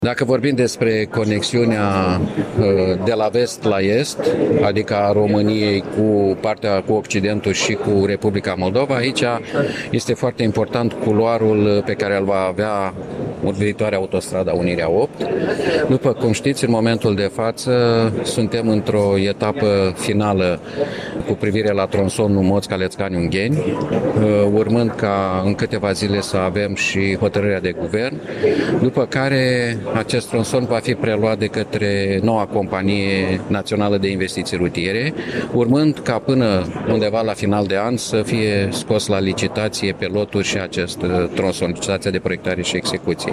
Dacă vorbim despre conexiunea de la vest la est, adică a României cu partea cu Occidentul și cu Republica Moldova, aici este foarte important culoarul pe care îl va avea viitoarea autostrada Unirea 8. După cum știți, în momentul de față suntem într-o etapă finală cu privire la tronsonul Moț-Calețcani-Ungheni, urmând ca în câteva zile să avem și hotărârea de guvern, după care acest tronson va fi preluat de către noua companie națională de investiții rutiere, urmând ca până undeva la final de an să fie scos la licitație pe loturi și acest tronson, licitația de proiectare și execuție.